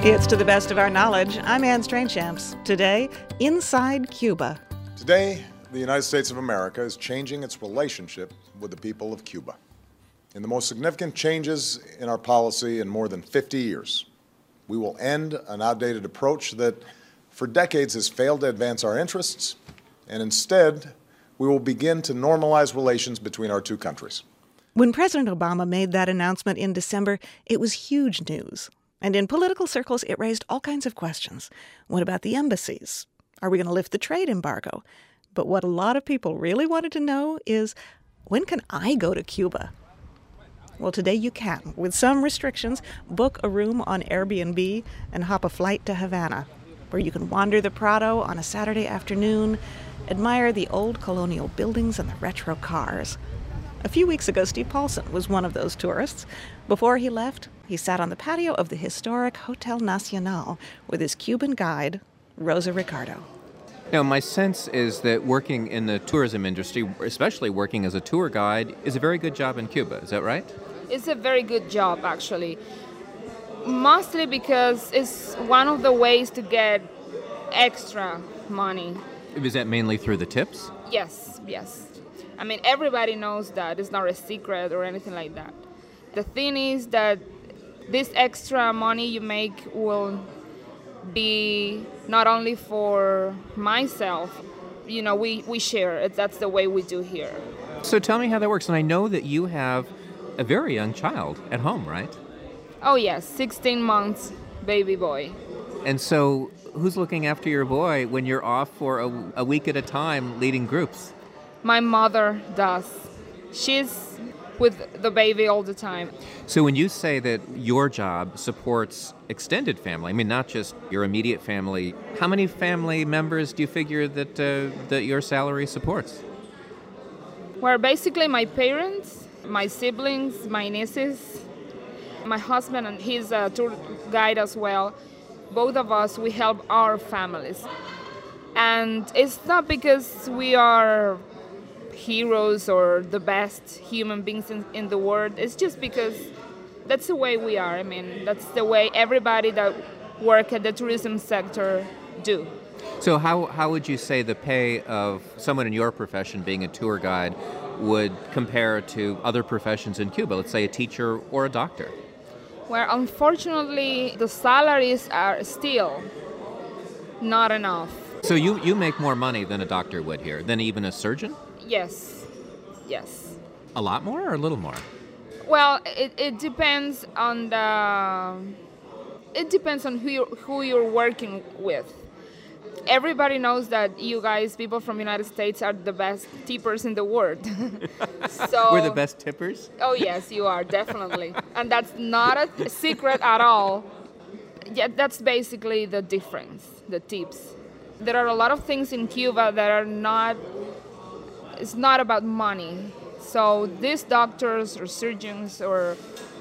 It's To the Best of Our Knowledge. I'm Anne Strainchamps. Today, inside Cuba. Today, the United States of America is changing its relationship with the people of Cuba. In the most significant changes in our policy in more than 50 years, we will end an outdated approach that for decades has failed to advance our interests, and instead, we will begin to normalize relations between our two countries. When President Obama made that announcement in December, it was huge news. And in political circles, it raised all kinds of questions. What about the embassies? Are we going to lift the trade embargo? But what a lot of people really wanted to know is, when can I go to Cuba? Well, today you can. With some restrictions, book a room on Airbnb and hop a flight to Havana, where you can wander the Prado on a Saturday afternoon, admire the old colonial buildings and the retro cars. A few weeks ago, Steve Paulson was one of those tourists. Before he left, he sat on the patio of the historic Hotel Nacional with his Cuban guide, Rosa Ricardo. Now, my sense is that working in the tourism industry, especially working as a tour guide, is a very good job in Cuba. Is that right? It's a very good job, actually. Mostly because it's one of the ways to get extra money. Is that mainly through the tips? Yes. I mean, everybody knows that. It's not a secret or anything like that. The thing is that this extra money you make will be not only for myself. You know, we share it. That's the way we do here. So tell me how that works. And I know that you have a very young child at home, right? Oh, yes, 16 months baby boy. And so who's looking after your boy when you're off for a week at a time leading groups? My mother does. She's with the baby all the time. So when you say that your job supports extended family, I mean, not just your immediate family, how many family members do you figure that your salary supports? Well, basically my parents, my siblings, my nieces, my husband, and he's a tour guide as well. Both of us, we help our families. And it's not because we are heroes or the best human beings in the world. It's just because that's the way we are. I mean, that's the way everybody that work at the tourism sector do. So how would you say the pay of someone in your profession, being a tour guide, would compare to other professions in Cuba, let's say a teacher or a doctor? Well, unfortunately, the salaries are still not enough. So you make more money than a doctor would here, than even a surgeon? Yes. A lot more or a little more? Well, it depends on who you're working with. Everybody knows that you guys, people from the United States, are the best tippers in the world. So we're the best tippers? Oh, yes, you are, definitely. And that's not a secret at all. Yeah, that's basically the difference, the tips. There are a lot of things in Cuba that are not, it's not about money. So these doctors or surgeons or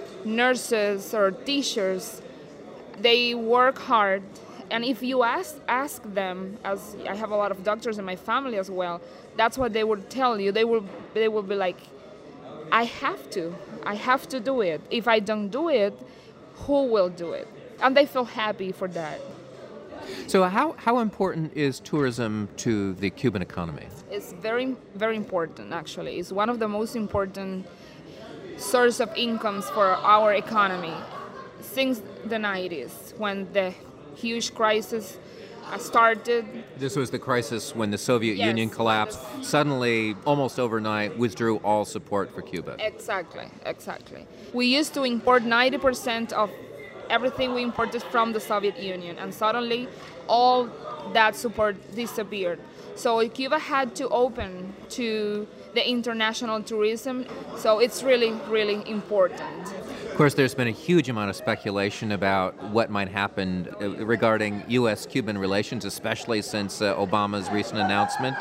nurses or teachers, they work hard. And if you ask them, as I have a lot of doctors in my family as well, that's what they will tell you. They will be like, I have to do it. If I don't do it, who will do it? And they feel happy for that. So how important is tourism to the Cuban economy? It's very, very important, actually. It's one of the most important source of incomes for our economy since the 90s, when the huge crisis started. This was the crisis when the Soviet Union collapsed, suddenly, almost overnight, withdrew all support for Cuba. Exactly. We used to import 90% of everything we imported from the Soviet Union, and suddenly all that support disappeared. So Cuba had to open to the international tourism, so it's really, really important. Of course, there's been a huge amount of speculation about what might happen regarding U.S.-Cuban relations, especially since Obama's recent announcement.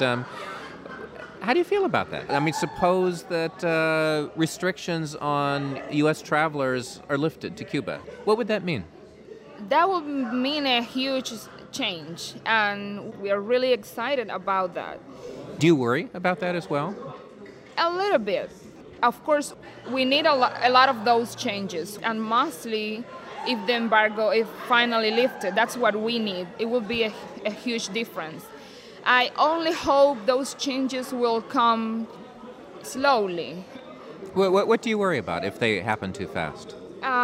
How do you feel about that? I mean, suppose that restrictions on U.S. travelers are lifted to Cuba. What would that mean? That would mean a huge change, and we are really excited about that. Do you worry about that as well? A little bit. Of course, we need a lot of those changes, and mostly if the embargo is finally lifted. That's what we need. It will be a huge difference. I only hope those changes will come slowly. What do you worry about if they happen too fast?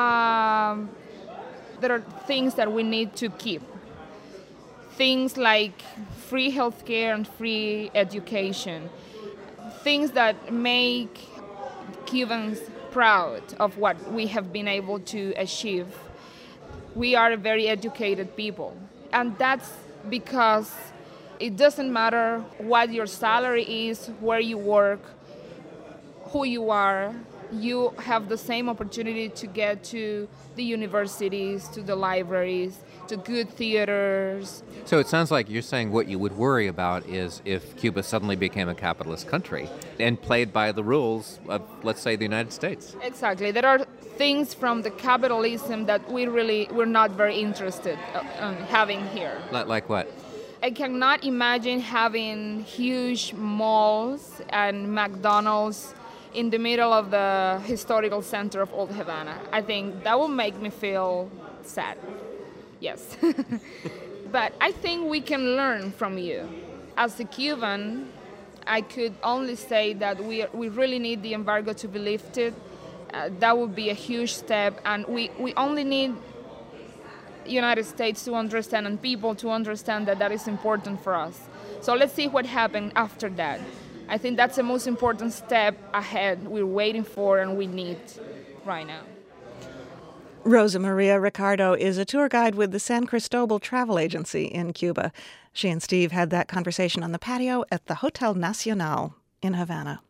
There are things that we need to keep. Things like free healthcare and free education. Things that make Cubans proud of what we have been able to achieve. We are a very educated people, and that's because it doesn't matter what your salary is, where you work, who you are. You have the same opportunity to get to the universities, to the libraries, to good theaters. So it sounds like you're saying what you would worry about is if Cuba suddenly became a capitalist country and played by the rules of, let's say, the United States. Exactly. There are things from the capitalism that we're not very interested in having here. Like what? I cannot imagine having huge malls and McDonald's in the middle of the historical center of Old Havana. I think that will make me feel sad. Yes. But I think we can learn from you. As a Cuban, I could only say that we really need the embargo to be lifted. That would be a huge step, and we only need United States to understand and people to understand that that is important for us. So let's see what happens after that. I think that's the most important step ahead we're waiting for and we need right now. Rosa Maria Ricardo is a tour guide with the San Cristobal Travel Agency in Cuba. She and Steve had that conversation on the patio at the Hotel Nacional in Havana.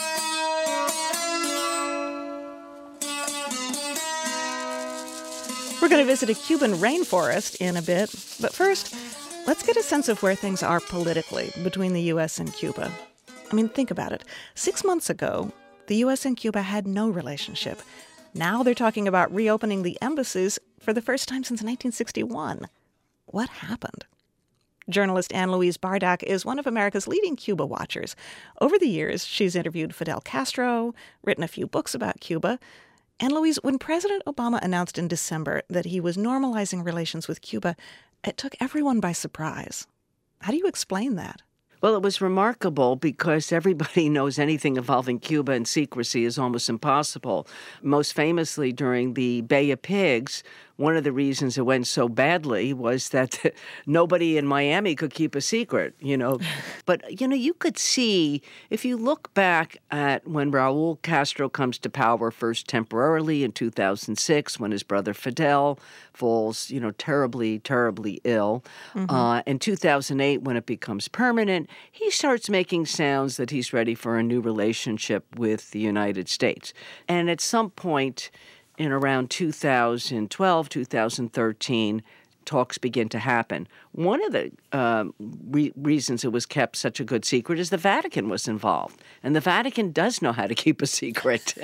We're going to visit a Cuban rainforest in a bit, but first, let's get a sense of where things are politically between the U.S. and Cuba. I mean, think about it. 6 months ago, the U.S. and Cuba had no relationship. Now they're talking about reopening the embassies for the first time since 1961. What happened? Journalist Anne-Louise Bardak is one of America's leading Cuba watchers. Over the years, she's interviewed Fidel Castro, written a few books about Cuba. Anne-Louise, when President Obama announced in December that he was normalizing relations with Cuba, it took everyone by surprise. How do you explain that? Well, it was remarkable because everybody knows anything involving Cuba in secrecy is almost impossible. Most famously, during the Bay of Pigs, one of the reasons it went so badly was that nobody in Miami could keep a secret, But, you could see, if you look back at when Raul Castro comes to power first temporarily in 2006, when his brother Fidel falls, terribly, terribly ill. In 2008, when it becomes permanent, he starts making sounds that he's ready for a new relationship with the United States. And at some point in around 2012, 2013, talks begin to happen. One of the reasons it was kept such a good secret is the Vatican was involved. And the Vatican does know how to keep a secret.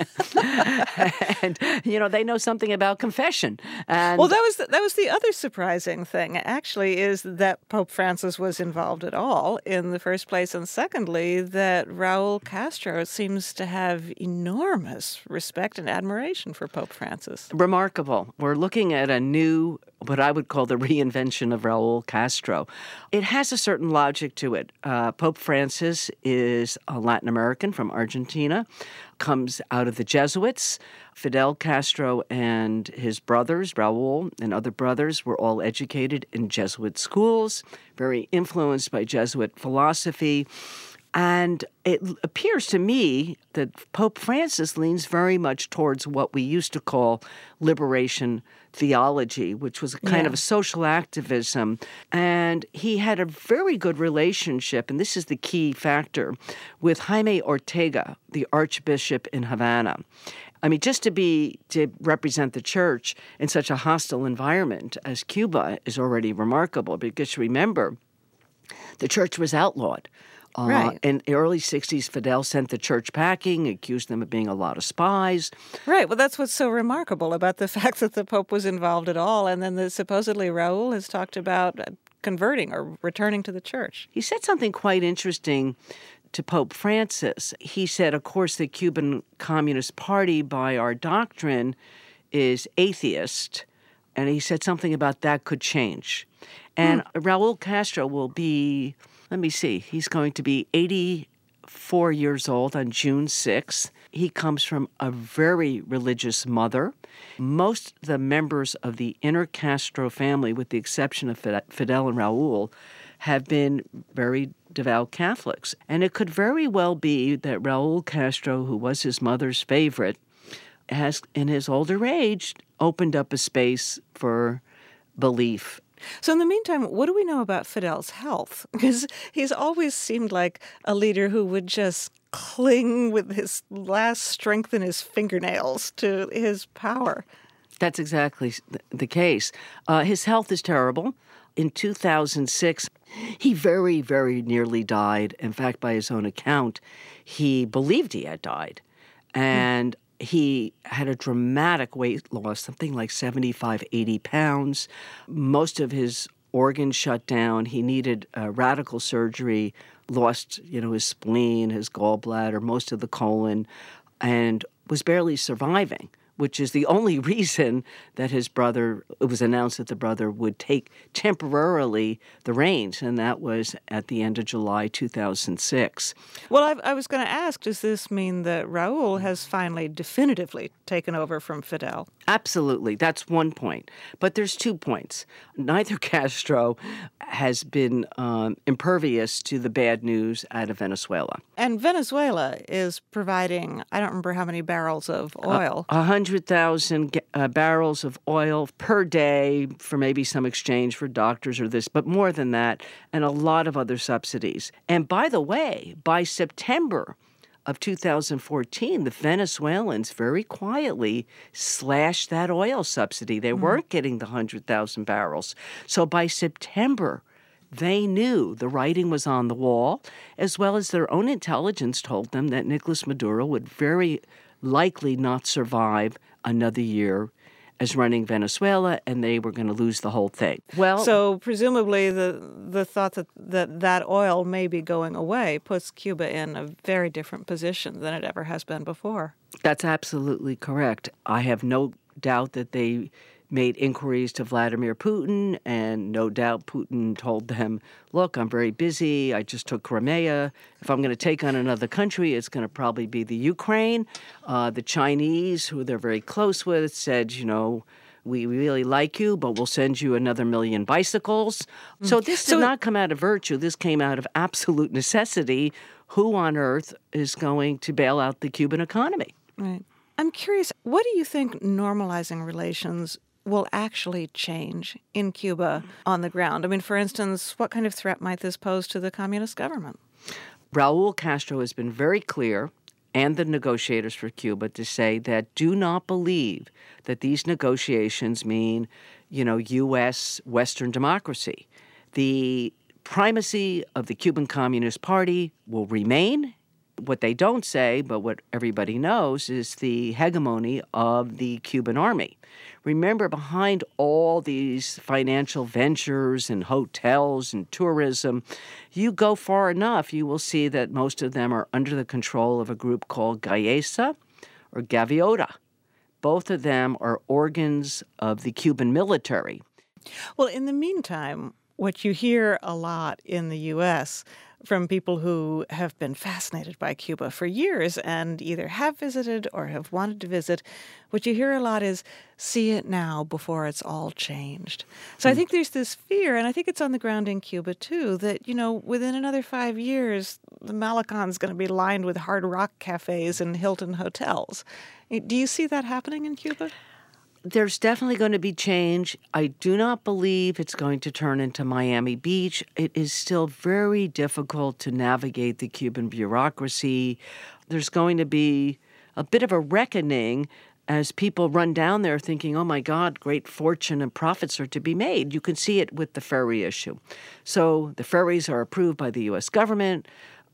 And, they know something about confession. And well, that was the other surprising thing, actually, is that Pope Francis was involved at all in the first place. And secondly, that Raul Castro seems to have enormous respect and admiration for Pope Francis. Remarkable. We're looking at a new, what I would call the reinvention of Raul Castro. It has a certain logic to it. Pope Francis is a Latin American from Argentina, comes out of the Jesuits. Fidel Castro and his brothers, Raul and other brothers, were all educated in Jesuit schools, very influenced by Jesuit philosophy. And it appears to me that Pope Francis leans very much towards what we used to call liberation theology, which was a kind of a social activism. And he had a very good relationship, and this is the key factor, with Jaime Ortega, the Archbishop in Havana. I mean, just to represent the church in such a hostile environment as Cuba is already remarkable, because remember, the church was outlawed. Right. In the early 60s, Fidel sent the church packing, accused them of being a lot of spies. Right. Well, that's what's so remarkable about the fact that the Pope was involved at all. And then supposedly Raul has talked about converting or returning to the church. He said something quite interesting to Pope Francis. He said, of course, the Cuban Communist Party, by our doctrine, is atheist. And he said something about that could change. And Raul Castro will be, let me see, he's going to be 84 years old on June 6th. He comes from a very religious mother. Most of the members of the inner Castro family, with the exception of Fidel and Raul, have been very devout Catholics. And it could very well be that Raul Castro, who was his mother's favorite, has, in his older age, opened up a space for belief. So in the meantime, what do we know about Fidel's health? Because he's always seemed like a leader who would just cling with his last strength in his fingernails to his power. That's exactly the case. His health is terrible. In 2006, he very, very nearly died. In fact, by his own account, he believed he had died. And he had a dramatic weight loss, something like 75, 80 pounds. Most of his organs shut down. He needed radical surgery, lost, his spleen, his gallbladder, most of the colon, and was barely surviving, which is the only reason that it was announced that the brother would take temporarily the reins, and that was at the end of July 2006. Well, I was going to ask, does this mean that Raul has finally definitively taken over from Fidel? Absolutely. That's one point. But there's 2 points. Neither Castro has been impervious to the bad news out of Venezuela. And Venezuela is providing, I don't remember how many barrels of oil. 100,000 barrels of oil per day for maybe some exchange for doctors or this, but more than that, and a lot of other subsidies. And by the way, by September of 2014, the Venezuelans very quietly slashed that oil subsidy. They weren't getting the 100,000 barrels. So by September, they knew the writing was on the wall, as well as their own intelligence told them that Nicolas Maduro would very likely not survive another year as running Venezuela, and they were going to lose the whole thing. Well, so presumably the thought that oil may be going away puts Cuba in a very different position than it ever has been before. That's absolutely correct. I have no doubt that they made inquiries to Vladimir Putin, and no doubt Putin told them, look, I'm very busy. I just took Crimea. If I'm going to take on another country, it's going to probably be the Ukraine. The Chinese, who they're very close with, said, we really like you, but we'll send you another 1 million bicycles. So this did not come out of virtue. This came out of absolute necessity. Who on earth is going to bail out the Cuban economy? Right. I'm curious, what do you think normalizing relations will actually change in Cuba on the ground? I mean, for instance, what kind of threat might this pose to the communist government? Raul Castro has been very clear, and the negotiators for Cuba, to say that do not believe that these negotiations mean, U.S. Western democracy. The primacy of the Cuban Communist Party will remain. What they don't say, but what everybody knows, is the hegemony of the Cuban army. Remember, behind all these financial ventures and hotels and tourism, you go far enough, you will see that most of them are under the control of a group called Gaesa or Gaviota. Both of them are organs of the Cuban military. Well, in the meantime, what you hear a lot in the U.S. from people who have been fascinated by Cuba for years and either have visited or have wanted to visit, what you hear a lot is, see it now before it's all changed. So I think there's this fear, and I think it's on the ground in Cuba too, that, within another 5 years, the Malacon's going to be lined with Hard Rock cafes and Hilton hotels. Do you see that happening in Cuba? There's definitely going to be change. I do not believe it's going to turn into Miami Beach. It is still very difficult to navigate the Cuban bureaucracy. There's going to be a bit of a reckoning as people run down there thinking, oh my God, great fortune and profits are to be made. You can see it with the ferry issue. So the ferries are approved by the U.S. government.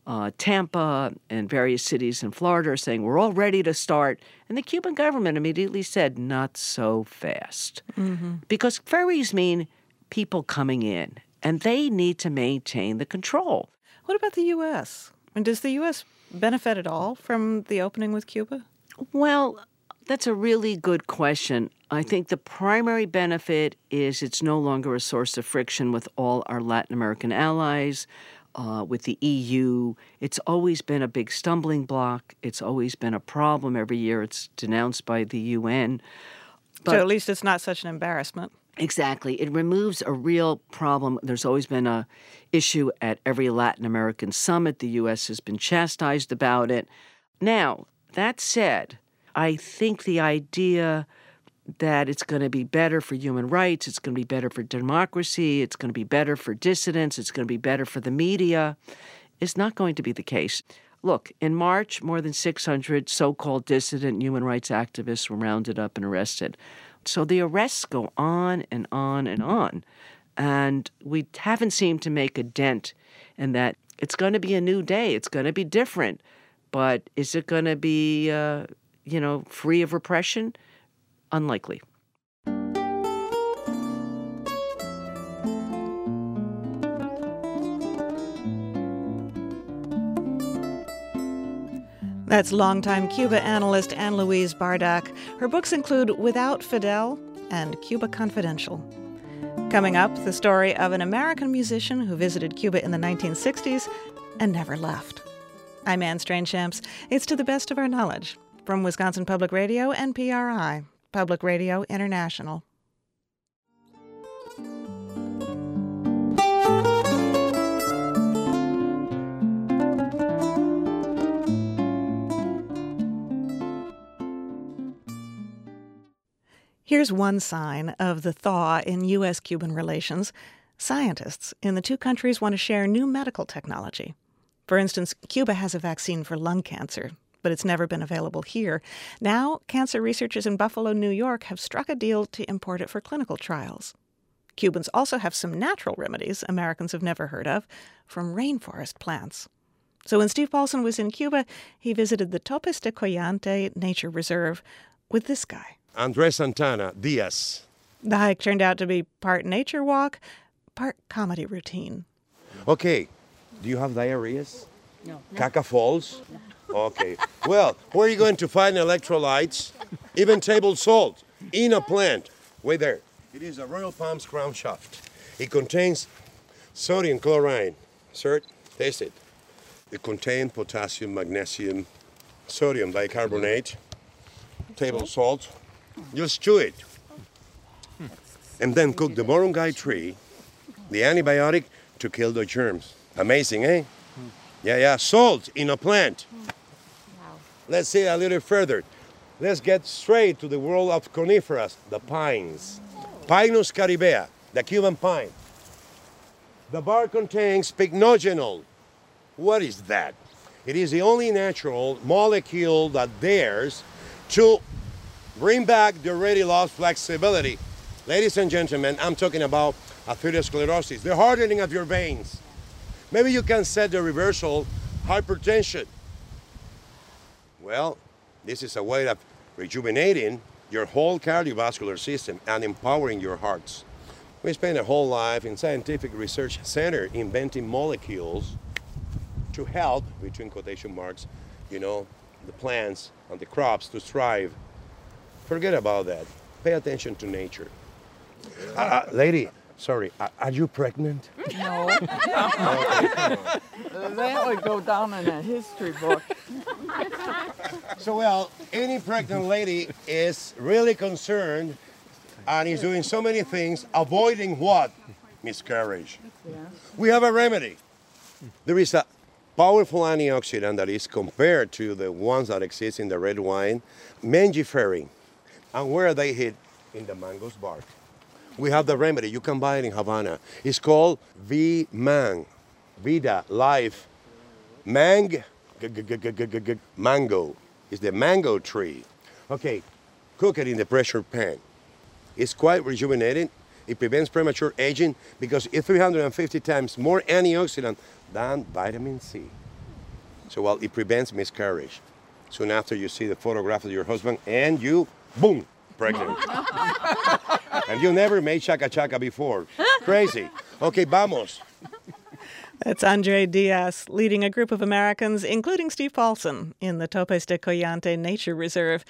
Tampa and various cities in Florida are saying, we're all ready to start. And the Cuban government immediately said, not so fast. Mm-hmm. Because ferries mean people coming in, and they need to maintain the control. What about the U.S.? And does the U.S. benefit at all from the opening with Cuba? Well, that's a really good question. I think the primary benefit is it's no longer a source of friction with all our Latin American allies, with the EU. It's always been a big stumbling block. It's always been a problem. Every year it's denounced by the UN. So at least it's not such an embarrassment. Exactly. It removes a real problem. There's always been a issue at every Latin American summit. The U.S. has been chastised about it. Now, that said, I think the idea that it's going to be better for human rights, it's going to be better for democracy, it's going to be better for dissidents, it's going to be better for the media, is not going to be the case. Look, in March, more than 600 so-called dissident human rights activists were rounded up and arrested. So the arrests go on and on and on. And we haven't seemed to make a dent in that. It's going to be a new day. It's going to be different. But is it going to be, free of repression? Unlikely. That's longtime Cuba analyst Anne Louise Bardak. Her books include Without Fidel and Cuba Confidential. Coming up, the story of an American musician who visited Cuba in the 1960s and never left. I'm Anne Strange-Shamps. It's To the Best of Our Knowledge from Wisconsin Public Radio and PRI, Public Radio International. Here's one sign of the thaw in U.S.-Cuban relations. Scientists in the two countries want to share new medical technology. For instance, Cuba has a vaccine for lung cancer, but it's never been available here. Now, cancer researchers in Buffalo, New York have struck a deal to import it for clinical trials. Cubans also have some natural remedies Americans have never heard of from rainforest plants. So when Steve Paulson was in Cuba, he visited the Topes de Collante Nature Reserve with this guy. Andres Santana Diaz. The hike turned out to be part nature walk, part comedy routine. Okay, do you have diarrheas? No. Caca falls? No. Okay. Well, where are you going to find electrolytes, even table salt, in a plant? Wait there. It is a Royal Palms crown shaft. It contains sodium chloride. Sir, taste it. It contains potassium, magnesium, sodium bicarbonate, table salt. Just chew it. And then cook the barangay tree, the antibiotic, to kill the germs. Amazing, eh? Yeah. Salt in a plant. Wow. Let's see a little further. Let's get straight to the world of coniferas, the pines. Pinus caribea, the Cuban pine. The bark contains pycnogenol. What is that? It is the only natural molecule that dares to bring back the already lost flexibility. Ladies and gentlemen, I'm talking about atherosclerosis, the hardening of your veins. Maybe you can set the reversal hypertension. Well, this is a way of rejuvenating your whole cardiovascular system and empowering your hearts. We spent a whole life in scientific research center inventing molecules to help, between quotation marks, the plants and the crops to thrive. Forget about that. Pay attention to nature. Lady, sorry, are you pregnant? No. That would go down in a history book. So, well, any pregnant lady is really concerned and is doing so many things, avoiding what? Miscarriage. Yeah. We have a remedy. There is a powerful antioxidant that is compared to the ones that exist in the red wine, mangiferin. And where are they hid? In the mango's bark. We have the remedy. You can buy it in Havana. It's called V-Mang. Vida, life. Mango. It's the mango tree. Okay, cook it in the pressure pan. It's quite rejuvenating. It prevents premature aging because it's 350 times more antioxidant than vitamin C. So, well, it prevents miscarriage. Soon after you see the photograph of your husband and you, boom, pregnant. And you never made chaka-chaka before. Crazy. Okay, vamos. That's Andre Diaz leading a group of Americans, including Steve Paulson, in the Topes de Collante Nature Reserve.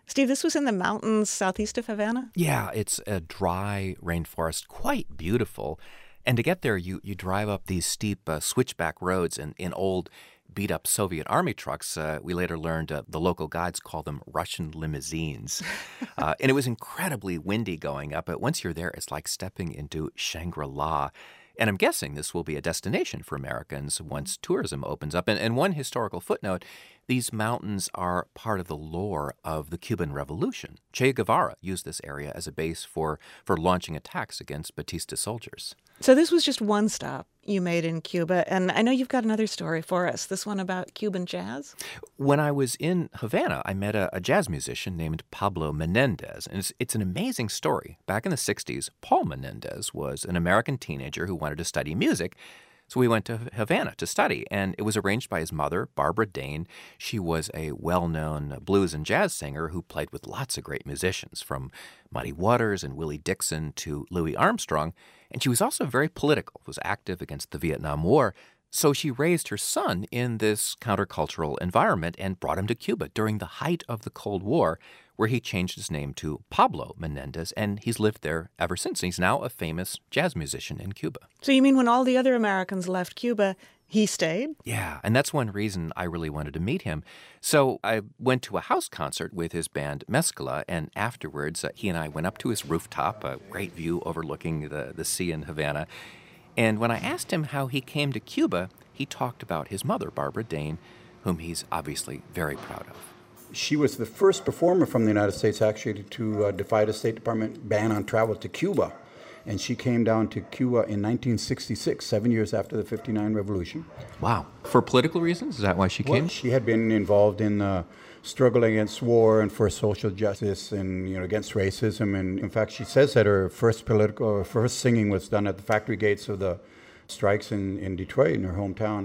Steve, this was in the mountains southeast of Havana? Yeah, it's a dry rainforest, quite beautiful. And to get there, you drive up these steep switchback roads in old beat-up Soviet Army trucks. We later learned the local guides call them Russian limousines. And it was incredibly windy going up, but once you're there, it's like stepping into Shangri-La. And I'm guessing this will be a destination for Americans once tourism opens up. And one historical footnote, these mountains are part of the lore of the Cuban Revolution. Che Guevara used this area as a base for launching attacks against Batista soldiers. So this was just one stop you made in Cuba, and I know you've got another story for us, this one about Cuban jazz? When I was in Havana, I met a jazz musician named Pablo Menendez, and it's an amazing story. Back in the 60s, Paul Menendez was an American teenager who wanted to study music, so we went to Havana to study, and it was arranged by his mother, Barbara Dane. She was a well-known blues and jazz singer who played with lots of great musicians, from Muddy Waters and Willie Dixon to Louis Armstrong. And she was also very political, was active against the Vietnam War. So she raised her son in this countercultural environment and brought him to Cuba during the height of the Cold War, where he changed his name to Pablo Menendez, and he's lived there ever since. He's now a famous jazz musician in Cuba. So you mean when all the other Americans left Cuba, he stayed? Yeah, and that's one reason I really wanted to meet him. So I went to a house concert with his band Mezcla, and afterwards he and I went up to his rooftop, a great view overlooking the sea in Havana. And when I asked him how he came to Cuba, he talked about his mother, Barbara Dane, whom he's obviously very proud of. She was the first performer from the United States, actually, to defy the State Department ban on travel to Cuba. And she came down to Cuba in 1966, 7 years after the 59 revolution. Wow. For political reasons? Is that why she came? Well, she had been involved in the struggle against war and for social justice and, against racism. And in fact, she says that her first singing was done at the factory gates of the strikes in Detroit, in her hometown.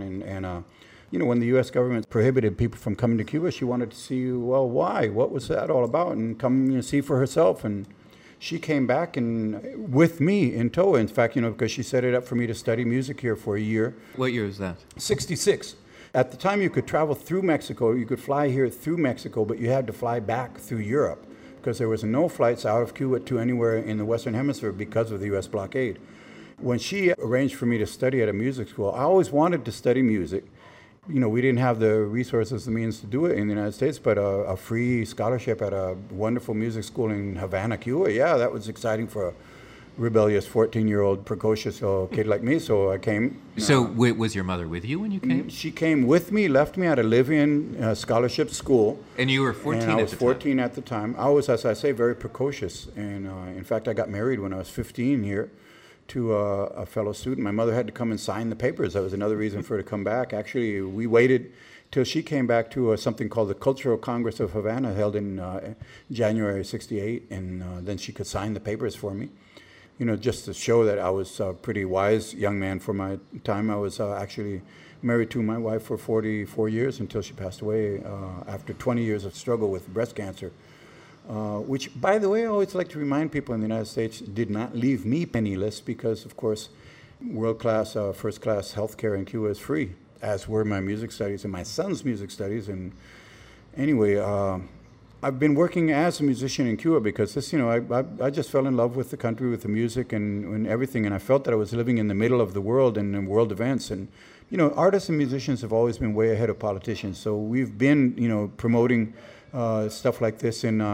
And when the U.S. government prohibited people from coming to Cuba, she wanted to see, well, why? What was that all about? And come see for herself. And she came back and with me in tow, in fact, because she set it up for me to study music here for a year. What year was that? 66. At the time, you could travel through Mexico. You could fly here through Mexico, but you had to fly back through Europe because there was no flights out of Cuba to anywhere in the Western Hemisphere because of the U.S. blockade. When she arranged for me to study at a music school, I always wanted to study music. We didn't have the resources, the means to do it in the United States, but a free scholarship at a wonderful music school in Havana, Cuba, yeah, that was exciting for a rebellious 14-year-old precocious kid like me, so I came. So was your mother with you when you came? She came with me, left me at a live-in scholarship school. And you were 14 and I was at the time? 14 at the time. I was, as I say, very precocious, and in fact, I got married when I was 15 here to a fellow student. My mother had to come and sign the papers. That was another reason for her to come back. Actually, we waited till she came back to something called the Cultural Congress of Havana, held in January 68, and then she could sign the papers for me. Just to show that I was a pretty wise young man for my time. I was actually married to my wife for 44 years until she passed away after 20 years of struggle with breast cancer. Which, by the way, I always like to remind people in the United States did not leave me penniless because, of course, world-class, first-class healthcare in Cuba is free, as were my music studies and my son's music studies. And anyway, I've been working as a musician in Cuba because this, I just fell in love with the country, with the music and everything, and I felt that I was living in the middle of the world and in world events. And, artists and musicians have always been way ahead of politicians, so we've been, promoting stuff like this. In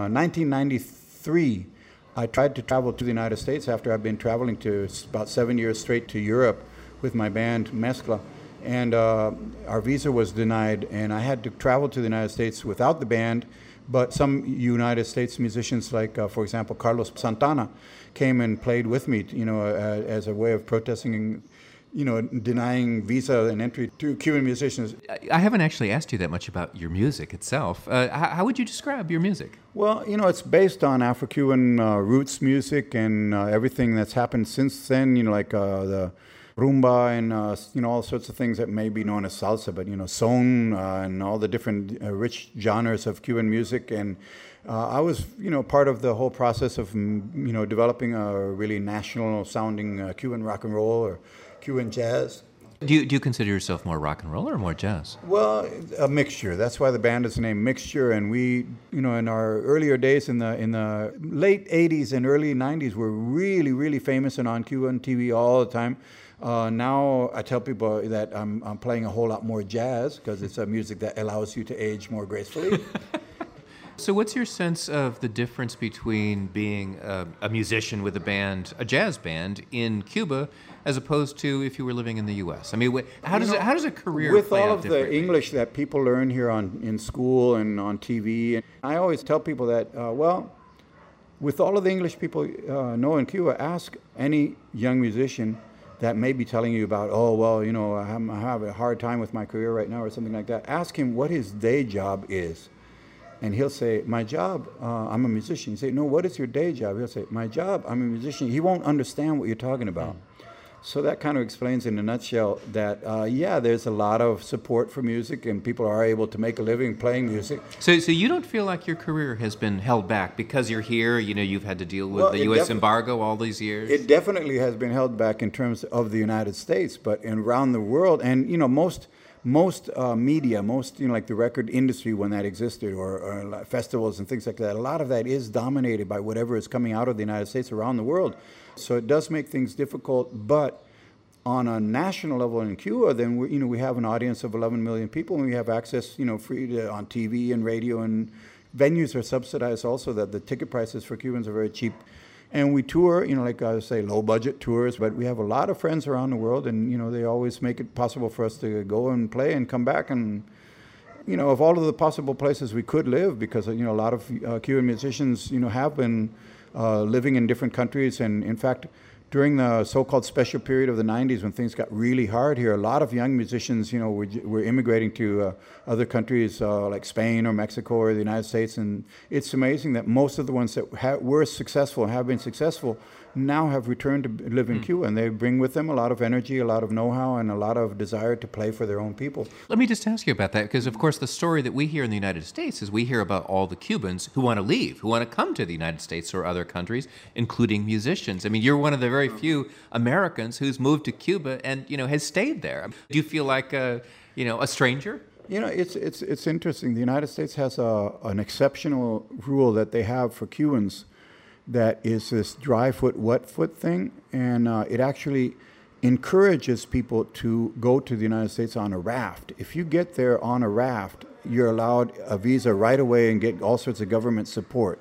1993, I tried to travel to the United States after I'd been traveling to about 7 years straight to Europe with my band Mezcla, and our visa was denied, and I had to travel to the United States without the band. But some United States musicians, like, for example, Carlos Santana, came and played with me, as a way of protesting denying visa and entry to Cuban musicians. I haven't actually asked you that much about your music itself. How would you describe your music? Well, it's based on Afro-Cuban roots music and everything that's happened since then, like the rumba and, all sorts of things that may be known as salsa, but, son and all the different rich genres of Cuban music. And I was, part of the whole process of, developing a really national-sounding Cuban rock and roll or Cuban jazz. Do you consider yourself more rock and roll or more jazz? Well, a mixture. That's why the band is named Mixture. And we, in our earlier days in the late 80s and early 90s, were really, really famous and on Cuban TV all the time. Now I tell people that I'm playing a whole lot more jazz because it's a music that allows you to age more gracefully. So what's your sense of the difference between being a musician with a band, a jazz band, in Cuba as opposed to if you were living in the U.S.? I mean, how does a career with play all out of the differently? English that people learn here in school and on TV? I always tell people that, with all of the English people know in Cuba, ask any young musician that may be telling you about, I have a hard time with my career right now or something like that. Ask him what his day job is. And he'll say, my job, I'm a musician. You say, no, what is your day job? He'll say, my job, I'm a musician. He won't understand what you're talking about. So that kind of explains in a nutshell that, there's a lot of support for music and people are able to make a living playing music. So you don't feel like your career has been held back because you're here, you've had to deal with the U.S. embargo all these years? It definitely has been held back in terms of the United States, but around the world, and, most media, like the record industry when that existed, or festivals and things like that, a lot of that is dominated by whatever is coming out of the United States around the world. So it does make things difficult, but on a national level in Cuba, then we have an audience of 11 million people, and we have access, free on TV and radio, and venues are subsidized also. That the ticket prices for Cubans are very cheap. And we tour, like I say, low-budget tours, but we have a lot of friends around the world, and, they always make it possible for us to go and play and come back. And, of all of the possible places we could live, because, a lot of Cuban musicians, have been living in different countries. And, in fact, during the so-called special period of the 90s when things got really hard here, a lot of young musicians, were immigrating to other countries like Spain or Mexico or the United States. And it's amazing that most of the ones that were successful and have been successful now have returned to live in Cuba. And they bring with them a lot of energy, a lot of know-how, and a lot of desire to play for their own people. Let me just ask you about that, because, of course, the story that we hear in the United States is we hear about all the Cubans who want to leave, who want to come to the United States or other countries, including musicians. I mean, you're one of the very few Americans who's moved to Cuba and, has stayed there. Do you feel like a stranger? It's interesting. The United States has an exceptional rule that they have for Cubans that is this dry foot, wet foot thing. And it actually encourages people to go to the United States on a raft. If you get there on a raft, you're allowed a visa right away and get all sorts of government support.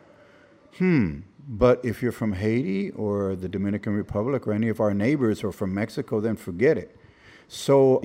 But if you're from Haiti or the Dominican Republic or any of our neighbors or from Mexico, then forget it. So,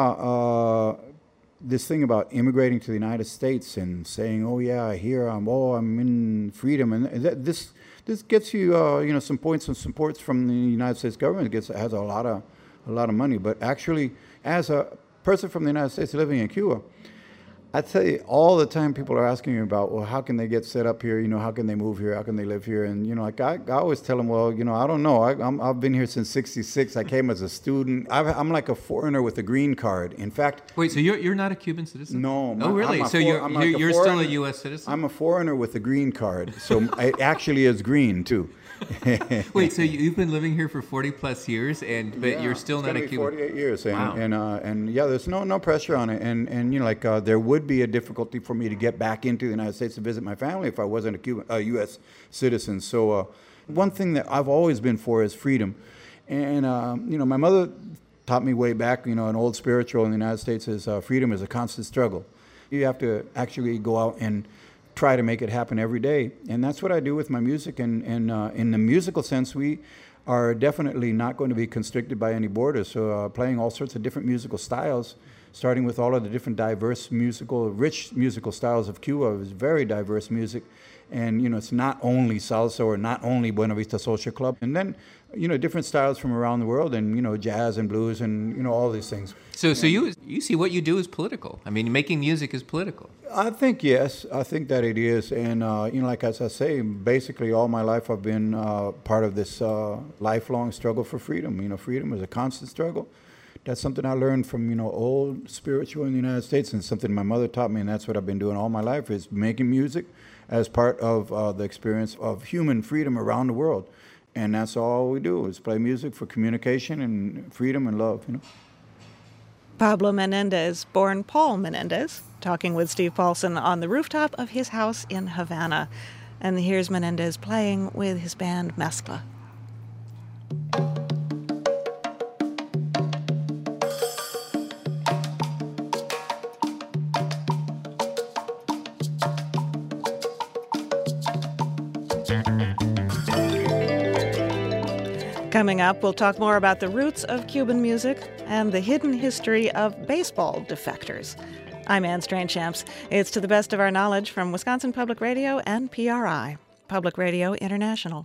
this thing about immigrating to the United States and saying, here I'm in freedom, and this gets you, some points and supports from the United States government. It has a lot of money, but actually, as a person from the United States living in Cuba, I tell you, all the time people are asking me about, how can they get set up here? How can they move here? How can they live here? And, I always tell them, I don't know. I've been here since '66. I came as a student. I'm like a foreigner with a green card. In fact... Wait, so you're not a Cuban citizen? No. Oh, really? So you're still a U.S. citizen? I'm a foreigner with a green card. So it actually is green, too. Wait, so you've been living here for 40 plus years, but you're still not a Cuban? 48 years, Wow. and there's no pressure on it, and there would be a difficulty for me to get back into the United States to visit my family if I wasn't a U.S. citizen. So one thing that I've always been for is freedom, and my mother taught me way back, an old spiritual in the United States is freedom is a constant struggle. You have to actually go out and try to make it happen every day. And that's what I do with my music. And in the musical sense, we are definitely not going to be constricted by any borders. So playing all sorts of different musical styles, starting with all of the different diverse rich musical styles of Cuba. It's very diverse music. And, it's not only salsa or not only Buena Vista Social Club. And then, different styles from around the world and, jazz and blues and, all these things. So you see what you do is political. I mean, making music is political. I think, yes. I think that it is. And, like as I say, basically all my life I've been part of this lifelong struggle for freedom. Freedom is a constant struggle. That's something I learned from, old spiritual in the United States, and something my mother taught me, and that's what I've been doing all my life, is making music as part of the experience of human freedom around the world. And that's all we do, is play music for communication and freedom and love, Pablo Menendez, born Paul Menendez, talking with Steve Paulson on the rooftop of his house in Havana. And here's Menendez playing with his band Mezcla. Coming up, we'll talk more about the roots of Cuban music and the hidden history of baseball defectors. I'm Anne Strainchamps. It's To the Best of Our Knowledge from Wisconsin Public Radio and PRI, Public Radio International.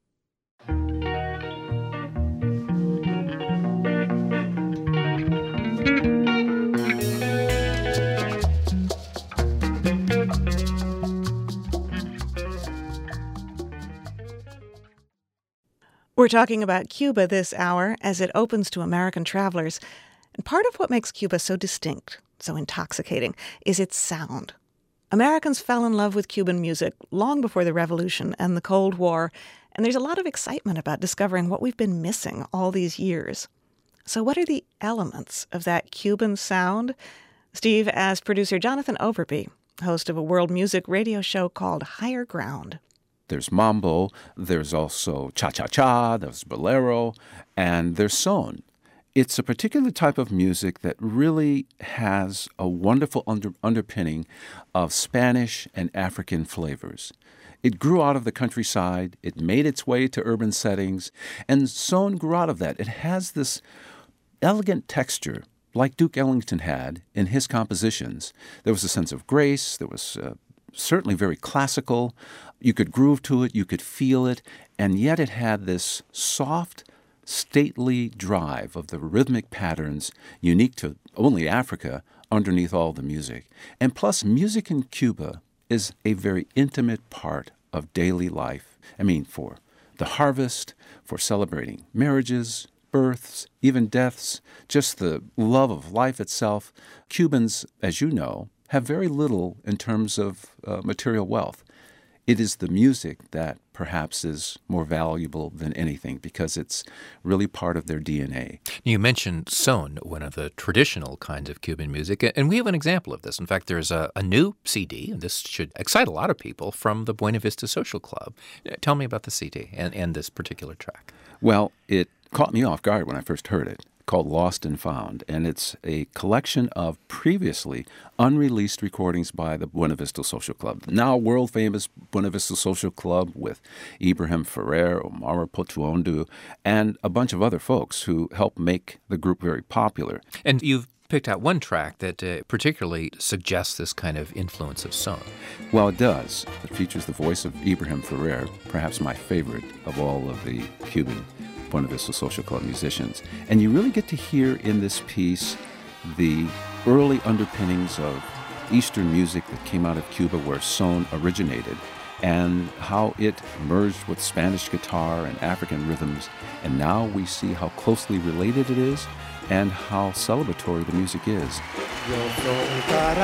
We're talking about Cuba this hour as it opens to American travelers. And part of what makes Cuba so distinct, so intoxicating, is its sound. Americans fell in love with Cuban music long before the Revolution and the Cold War, and there's a lot of excitement about discovering what we've been missing all these years. So what are the elements of that Cuban sound? Steve asked producer Jonathan Overby, host of a world music radio show called Higher Ground. There's mambo, there's also cha-cha-cha, there's bolero, and there's son. It's a particular type of music that really has a wonderful underpinning of Spanish and African flavors. It grew out of the countryside, it made its way to urban settings, and son grew out of that. It has this elegant texture, like Duke Ellington had in his compositions. There was a sense of grace, there was certainly very classical. You could groove to it, you could feel it, and yet it had this soft, stately drive of the rhythmic patterns unique to only Africa underneath all the music. And plus, music in Cuba is a very intimate part of daily life. I mean, for the harvest, for celebrating marriages, births, even deaths, just the love of life itself. Cubans, as you know, have very little in terms of material wealth. It is the music that perhaps is more valuable than anything because it's really part of their DNA. You mentioned son, one of the traditional kinds of Cuban music, and we have an example of this. In fact, there's a new CD, and this should excite a lot of people, from the Buena Vista Social Club. Tell me about the CD and this particular track. Well, it caught me off guard when I first heard it, called Lost and Found, and it's a collection of previously unreleased recordings by the Buena Vista Social Club, now world-famous Buena Vista Social Club with Ibrahim Ferrer, Omar Potuondu, and a bunch of other folks who helped make the group very popular. And you've picked out one track that particularly suggests this kind of influence of son. Well, it does. It features the voice of Ibrahim Ferrer, perhaps my favorite of all of the Cuban Buena Vista Social Club musicians. And you really get to hear in this piece the early underpinnings of Eastern music that came out of Cuba where son originated and how it merged with Spanish guitar and African rhythms. And now we see how closely related it is and how celebratory the music is. Yo soy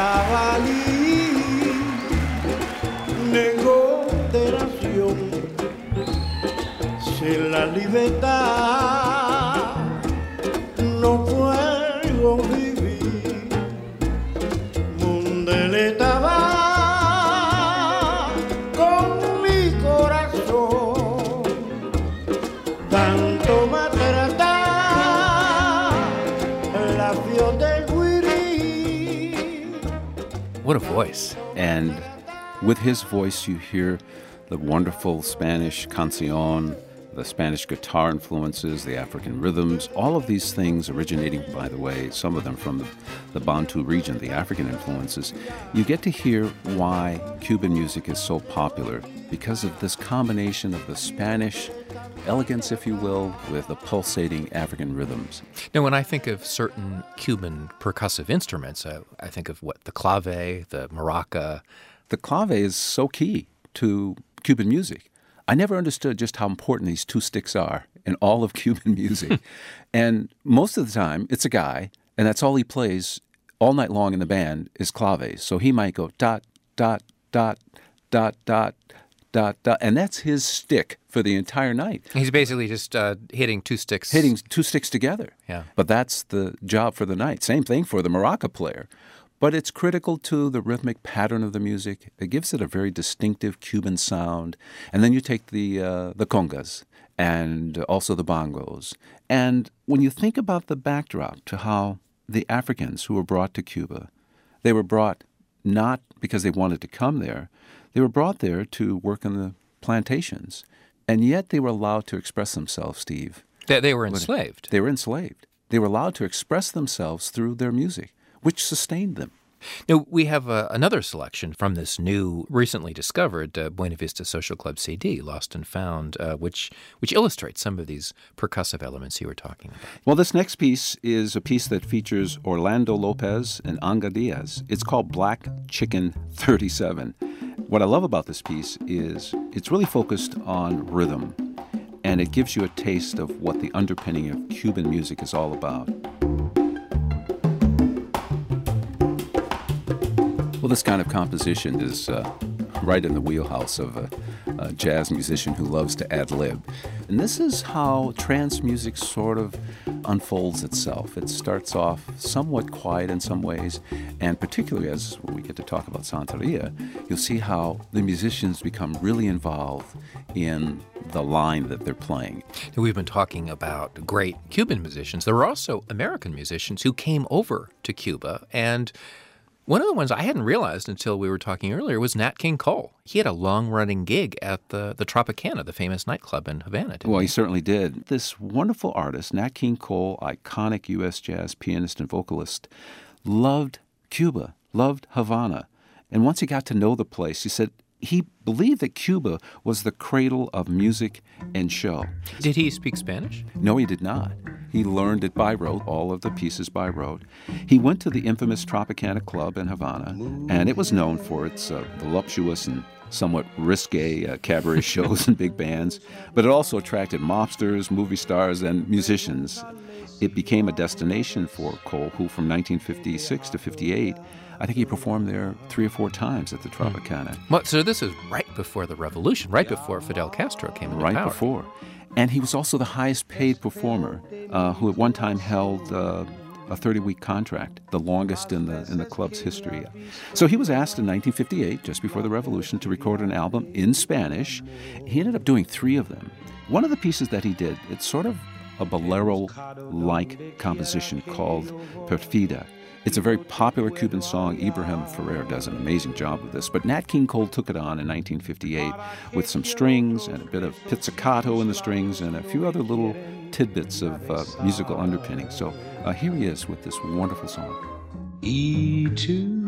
Carabalí, negociación. Sin la libertad no puedo vivir. Donde estaba con mi corazón, tanto maltratar la fiel del guirí. What a voice. And with his voice you hear the wonderful Spanish canción, the Spanish guitar influences, the African rhythms, all of these things originating, by the way, some of them from the Bantu region, the African influences. You get to hear why Cuban music is so popular because of this combination of the Spanish elegance, if you will, with the pulsating African rhythms. Now, when I think of certain Cuban percussive instruments, I think of the clave, the maraca. The clave is so key to Cuban music. I never understood just how important these two sticks are in all of Cuban music. And most of the time, it's a guy, and that's all he plays all night long in the band is claves. So he might go dot, dot, dot, dot, dot, dot, dot. And that's his stick for the entire night. He's basically just hitting two sticks. Hitting two sticks together. Yeah. But that's the job for the night. Same thing for the maraca player. But it's critical to the rhythmic pattern of the music. It gives it a very distinctive Cuban sound. And then you take the congas and also the bongos. And when you think about the backdrop to how the Africans who were brought to Cuba, they were brought not because they wanted to come there. They were brought there to work in the plantations. And yet they were allowed to express themselves, Steve. They were enslaved. They were enslaved. They were allowed to express themselves through their music, which sustained them. Now, we have another selection from this new, recently discovered Buena Vista Social Club CD, Lost and Found, which illustrates some of these percussive elements you were talking about. Well, this next piece is a piece that features Orlando Lopez and Anga Diaz. It's called Black Chicken 37. What I love about this piece is it's really focused on rhythm, and it gives you a taste of what the underpinning of Cuban music is all about. Well, this kind of composition is right in the wheelhouse of a jazz musician who loves to ad-lib. And this is how trance music sort of unfolds itself. It starts off somewhat quiet in some ways, and particularly as we get to talk about Santeria, you'll see how the musicians become really involved in the line that they're playing. We've been talking about great Cuban musicians. There were also American musicians who came over to Cuba, and one of the ones I hadn't realized until we were talking earlier was Nat King Cole. He had a long-running gig at the Tropicana, the famous nightclub in Havana. Well, he certainly did. This wonderful artist, Nat King Cole, iconic U.S. jazz pianist and vocalist, loved Cuba, loved Havana. And once he got to know the place, he said he believed that Cuba was the cradle of music and show. Did he speak Spanish? No, he did not. He learned it by rote, all of the pieces by rote. He went to the infamous Tropicana Club in Havana, and it was known for its voluptuous and somewhat risque cabaret shows and big bands, but it also attracted mobsters, movie stars, and musicians. It became a destination for Cole, who from 1956 to 58, I think he performed there 3 or 4 times at the Tropicana. Well, so this is right before the revolution, right before Fidel Castro came into power. Right before. And he was also the highest paid performer who at one time held a 30-week contract, the longest in the club's history. So he was asked in 1958, just before the revolution, to record an album in Spanish. He ended up doing 3 of them. One of the pieces that he did, it's sort of a bolero-like composition called Perfida. It's a very popular Cuban song. Ibrahim Ferrer does an amazing job with this. But Nat King Cole took it on in 1958 with some strings and a bit of pizzicato in the strings and a few other little tidbits of musical underpinning. So here he is with this wonderful song. Y tú,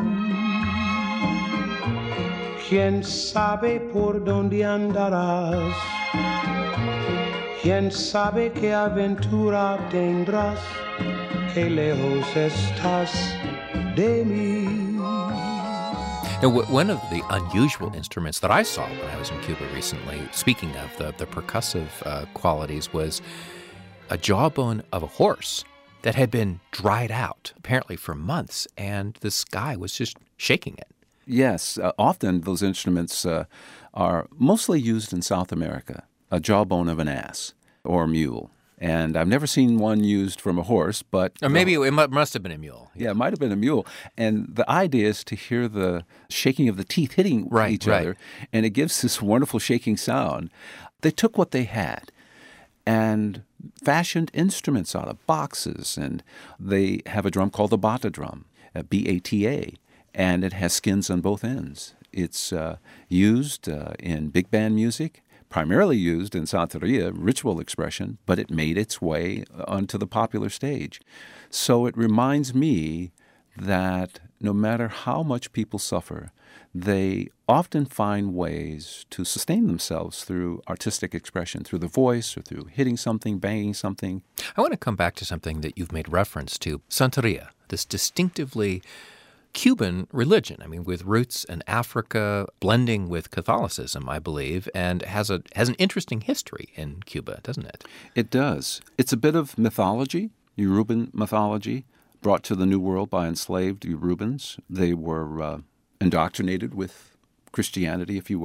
quién sabe por dónde andarás, quién sabe qué aventura tendrás. Que lejos estás de mí. Now, one of the unusual instruments that I saw when I was in Cuba recently, speaking of the percussive qualities, was a jawbone of a horse that had been dried out, apparently for months, and this guy was just shaking it. Yes, often those instruments are mostly used in South America, a jawbone of an ass or a mule. And I've never seen one used from a horse, but... Or maybe it must have been a mule. Yeah, it might have been a mule. And the idea is to hear the shaking of the teeth hitting each other, and it gives this wonderful shaking sound. They took what they had and fashioned instruments out of boxes, and they have a drum called the bata drum, B-A-T-A, and it has skins on both ends. It's used in big band music, primarily used in Santeria, ritual expression, but it made its way onto the popular stage. So it reminds me that no matter how much people suffer, they often find ways to sustain themselves through artistic expression, through the voice or through hitting something, banging something. I want to come back to something that you've made reference to, Santeria, this distinctively Cuban religion, I mean, with roots in Africa, blending with Catholicism, I believe, and has an interesting history in Cuba, doesn't it? It does. It's a bit of mythology, Yoruban mythology, brought to the New World by enslaved Yorubans. They were indoctrinated with Christianity, if you will.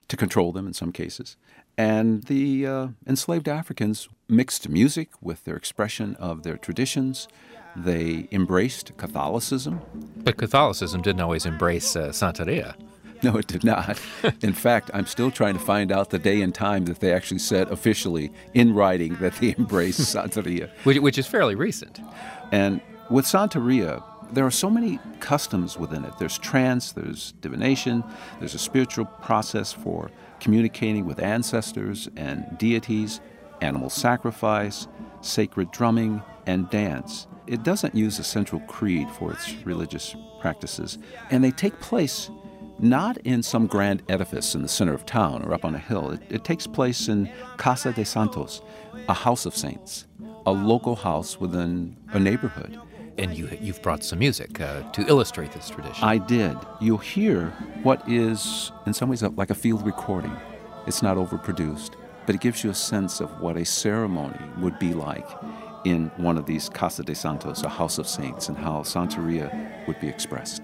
to control them in some cases. And the enslaved Africans mixed music with their expression of their traditions. They embraced Catholicism. But Catholicism didn't always embrace Santeria. No, it did not. In fact, I'm still trying to find out the day and time that they actually said officially in writing that they embraced Santeria. Which is fairly recent. And with Santeria, there are so many customs within it. There's trance, there's divination, there's a spiritual process for communicating with ancestors and deities, animal sacrifice, sacred drumming, and dance. It doesn't use a central creed for its religious practices, and they take place not in some grand edifice in the center of town or up on a hill. It takes place in Casa de Santos, a house of saints, a local house within a neighborhood. And you've brought some music to illustrate this tradition. I did. You'll hear what is, in some ways, like a field recording. It's not overproduced, but it gives you a sense of what a ceremony would be like in one of these Casa de Santos, a house of saints, and how Santeria would be expressed.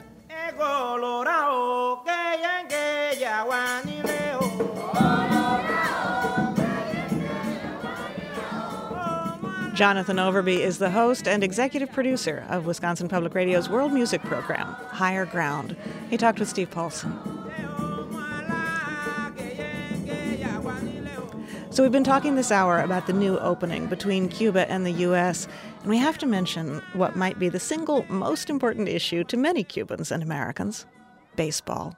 Jonathan Overby is the host and executive producer of Wisconsin Public Radio's world music program, Higher Ground. He talked with Steve Paulson. So we've been talking this hour about the new opening between Cuba and the U.S., and we have to mention what might be the single most important issue to many Cubans and Americans: baseball.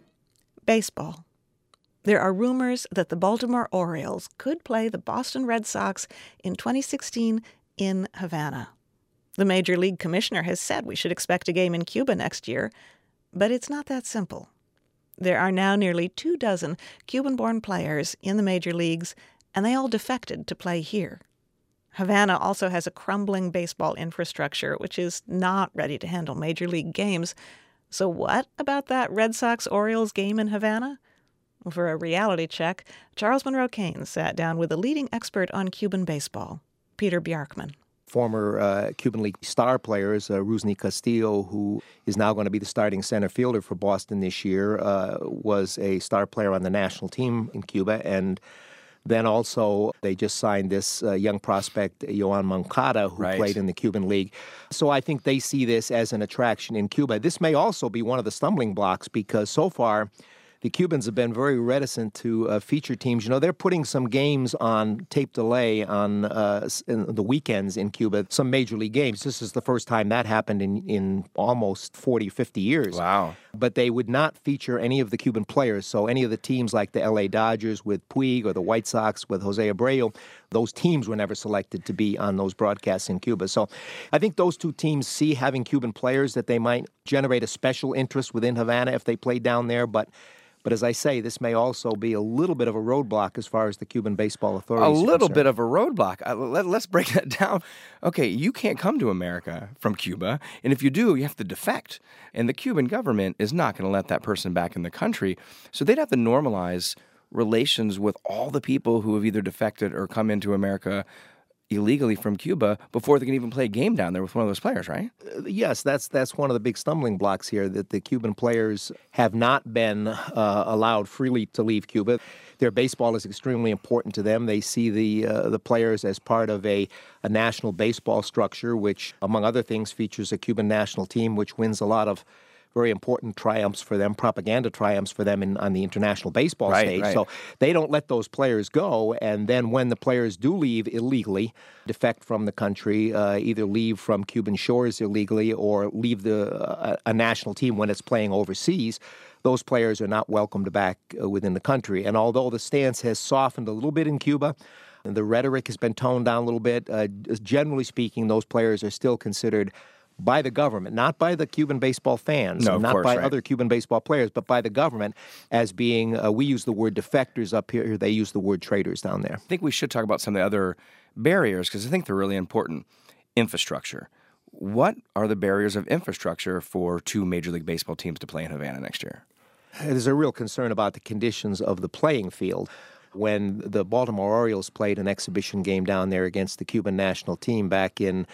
Baseball. There are rumors that the Baltimore Orioles could play the Boston Red Sox in 2016 in Havana. The Major League Commissioner has said we should expect a game in Cuba next year, but it's not that simple. There are now nearly 24 Cuban-born players in the major leagues, and they all defected to play here. Havana also has a crumbling baseball infrastructure, which is not ready to handle major league games. So what about that Red Sox-Orioles game in Havana? For a reality check, Charles Monroe Kane sat down with a leading expert on Cuban baseball, Peter Bjarkman. Former Cuban League star players, Rusney Castillo, who is now going to be the starting center fielder for Boston this year, was a star player on the national team in Cuba. And then also they just signed this young prospect, Yoan Moncada, who played in the Cuban League. So I think they see this as an attraction in Cuba. This may also be one of the stumbling blocks because so far the Cubans have been very reticent to feature teams. You know, they're putting some games on tape delay on in the weekends in Cuba, some major league games. This is the first time that happened in almost 40, 50 years. Wow. But they would not feature any of the Cuban players. So any of the teams like the L.A. Dodgers with Puig or the White Sox with Jose Abreu, those teams were never selected to be on those broadcasts in Cuba. So I think those two teams see having Cuban players that they might generate a special interest within Havana if they played down there. But as I say, this may also be a little bit of a roadblock as far as the Cuban baseball authorities A little concerned. bit of a roadblock. Let's break that down. Okay, you can't come to America from Cuba, and if you do, you have to defect. And the Cuban government is not going to let that person back in the country. So they'd have to normalize relations with all the people who have either defected or come into America illegally from Cuba before they can even play a game down there with one of those players, right? Yes, that's one of the big stumbling blocks here, that the Cuban players have not been allowed freely to leave Cuba. Their baseball is extremely important to them. They see the players as part of a national baseball structure, which, among other things, features a Cuban national team, which wins a lot of very important triumphs for them, propaganda triumphs for them on the international baseball stage. Right. So they don't let those players go. And then when the players do leave illegally, defect from the country, either leave from Cuban shores illegally or leave a national team when it's playing overseas, those players are not welcomed back within the country. And although the stance has softened a little bit in Cuba, the rhetoric has been toned down a little bit, generally speaking, those players are still considered by the government, not by the Cuban baseball fans, not by other Cuban baseball players, but by the government as being, we use the word defectors up here, they use the word traitors down there. I think we should talk about some of the other barriers because I think they're really important. Infrastructure. What are the barriers of infrastructure for two Major League Baseball teams to play in Havana next year? There's a real concern about the conditions of the playing field. When the Baltimore Orioles played an exhibition game down there against the Cuban national team back in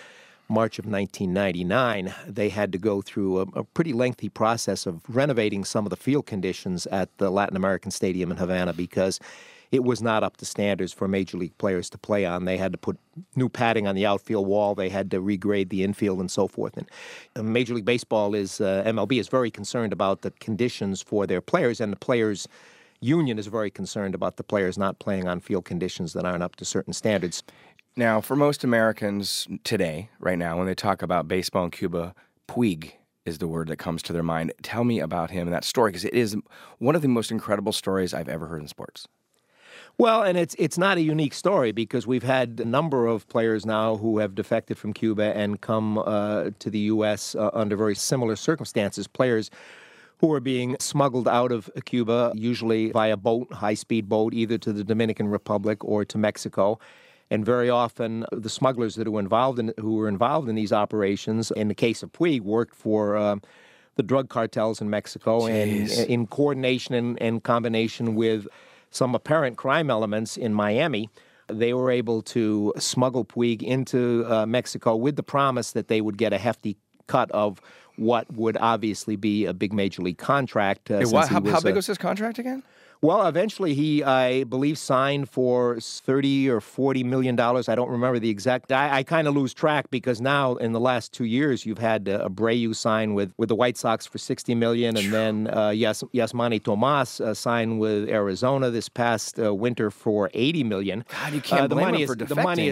March of 1999, they had to go through a pretty lengthy process of renovating some of the field conditions at the Latin American Stadium in Havana because it was not up to standards for Major League players to play on. They had to put new padding on the outfield wall. They had to regrade the infield and so forth. And Major League Baseball MLB is very concerned about the conditions for their players, and the players' union is very concerned about the players not playing on field conditions that aren't up to certain standards. Now, for most Americans today, right now, when they talk about baseball in Cuba, Puig is the word that comes to their mind. Tell me about him and that story, because it is one of the most incredible stories I've ever heard in sports. Well, and it's not a unique story because we've had a number of players now who have defected from Cuba and come to the U.S. Under very similar circumstances. Players who are being smuggled out of Cuba, usually via boat, high-speed boat, either to the Dominican Republic or to Mexico. And very often, the smugglers who were involved in these operations, in the case of Puig, worked for the drug cartels in Mexico, and in coordination and combination with some apparent crime elements in Miami, they were able to smuggle Puig into Mexico with the promise that they would get a hefty cut of what would obviously be a big Major League contract. How big was his contract again? Well, eventually he, I believe, signed for $30 or $40 million. I don't remember the exact. I kind of lose track because now in the last 2 years you've had Abreu sign with the White Sox for $60 million, and then Yasmani Tomas signed with Arizona this past winter for $80 million. God, you can't blame him for defecting. The money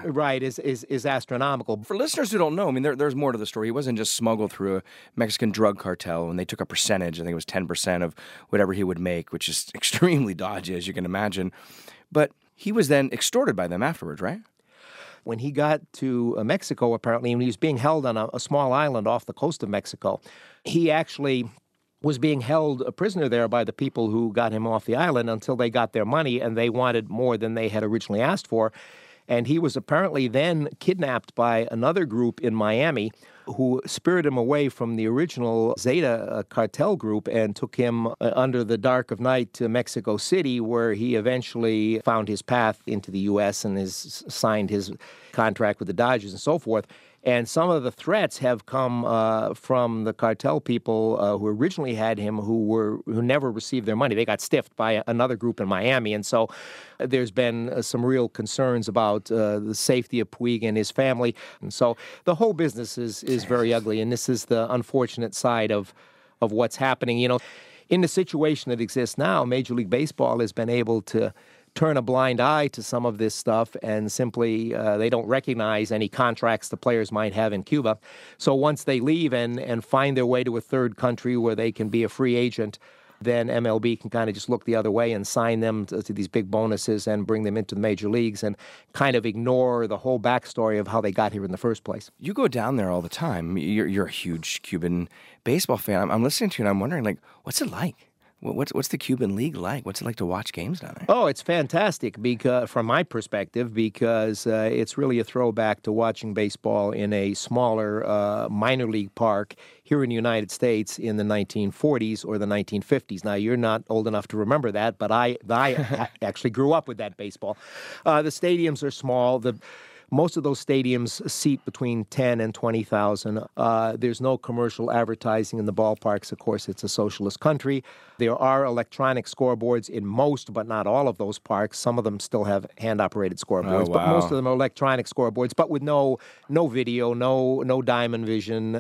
is astronomical. For listeners who don't know, I mean, there's more to the story. He wasn't just smuggled through a Mexican drug cartel, and they took a percentage. I think it was 10% of whatever he would make, which is extremely dodgy, as you can imagine. But he was then extorted by them afterwards, right? When he got to Mexico, apparently, when he was being held on a small island off the coast of Mexico, he actually was being held a prisoner there by the people who got him off the island until they got their money, and they wanted more than they had originally asked for. And he was apparently then kidnapped by another group in Miami who spirited him away from the original Zeta cartel group and took him under the dark of night to Mexico City, where he eventually found his path into the U.S. and has signed his contract with the Dodgers and so forth. And some of the threats have come from the cartel people who originally had him, who never received their money. They got stiffed by another group in Miami, and so there's been some real concerns about the safety of Puig and his family. And so the whole business is very ugly, and this is the unfortunate side of what's happening. You know, in the situation that exists now, Major League Baseball has been able to turn a blind eye to some of this stuff, and simply they don't recognize any contracts the players might have in Cuba. So once they leave and find their way to a third country where they can be a free agent, then MLB can kind of just look the other way and sign them to these big bonuses and bring them into the major leagues and kind of ignore the whole backstory of how they got here in the first place. You go down there all the time. You're a huge Cuban baseball fan. I'm listening to you and I'm wondering, like, what's it like? What's the Cuban League like? What's it like to watch games down there? Oh, it's fantastic from my perspective, because it's really a throwback to watching baseball in a smaller minor league park here in the United States in the 1940s or the 1950s. Now, you're not old enough to remember that, but I actually grew up with that baseball. The stadiums are small. Most of those stadiums seat between 10 and 20,000. There's no commercial advertising in the ballparks. Of course, it's a socialist country. There are electronic scoreboards in most, but not all of those parks. Some of them still have hand-operated scoreboards, but most of them are electronic scoreboards, but with no video, no diamond vision,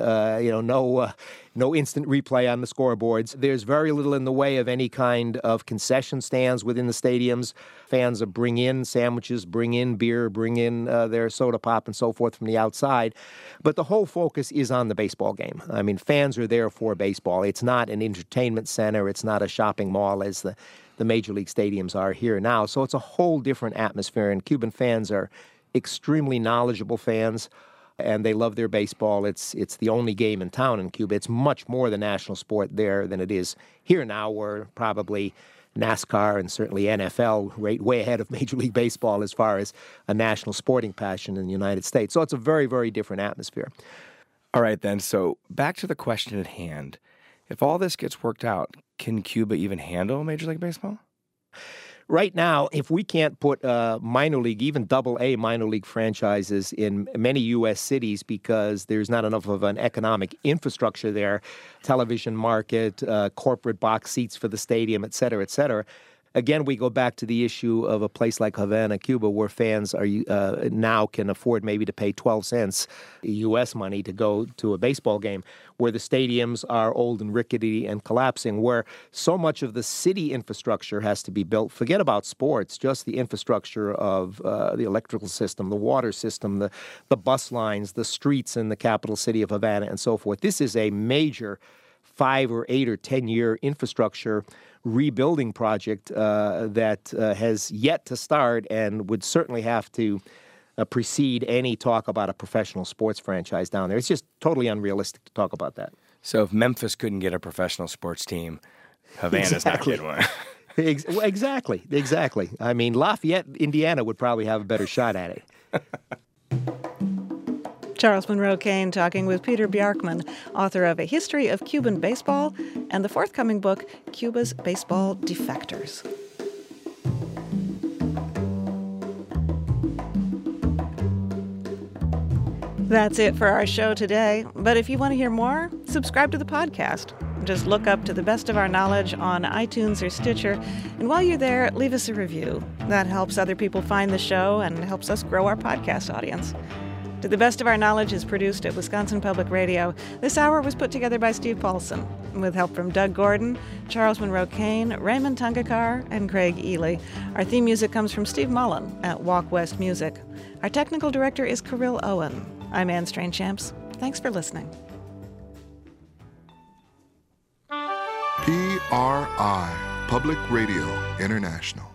no instant replay on the scoreboards. There's very little in the way of any kind of concession stands within the stadiums. Fans bring in sandwiches, bring in beer, bring in their soda pop and so forth from the outside. But the whole focus is on the baseball game. I mean, fans are there for baseball. It's not an entertainment center. It's not a shopping mall as the major league stadiums are here now. So it's a whole different atmosphere, and Cuban fans are extremely knowledgeable fans, and they love their baseball. It's the only game in town in Cuba. It's much more the national sport there than it is here now, where probably NASCAR and certainly NFL rate way ahead of Major League Baseball as far as a national sporting passion in the United States. So it's a very, very different atmosphere. All right, then. So back to the question at hand. If all this gets worked out, can Cuba even handle Major League Baseball? right now, if we can't put minor league, even double-A minor league franchises in many U.S. cities because there's not enough of an economic infrastructure there, television market, corporate box seats for the stadium, et cetera, again, we go back to the issue of a place like Havana, Cuba, where fans are now can afford maybe to pay 12 cents U.S. money to go to a baseball game, where the stadiums are old and rickety and collapsing, where so much of the city infrastructure has to be built. Forget about sports, just the infrastructure of the electrical system, the water system, the bus lines, the streets in the capital city of Havana, and so forth. This is a major 5 or 8 or 10-year infrastructure rebuilding project that has yet to start and would certainly have to precede any talk about a professional sports franchise down there. It's just totally unrealistic to talk about that. So if Memphis couldn't get a professional sports team, Havana's not getting one. Exactly. I mean, Lafayette, Indiana would probably have a better shot at it. Charles Monroe Kane talking with Peter Bjarkman, author of A History of Cuban Baseball and the forthcoming book, Cuba's Baseball Defectors. That's it for our show today. But if you want to hear more, subscribe to the podcast. Just look up To the Best of Our Knowledge on iTunes or Stitcher. And while you're there, leave us a review. That helps other people find the show and helps us grow our podcast audience. To the Best of Our Knowledge is produced at Wisconsin Public Radio. This hour was put together by Steve Paulson, with help from Doug Gordon, Charles Monroe Kane, Raymond Tungakar, and Craig Ely. Our theme music comes from Steve Mullen at Walk West Music. Our technical director is Kirill Owen. I'm Anne Strainchamps. Thanks for listening. PRI, Public Radio International.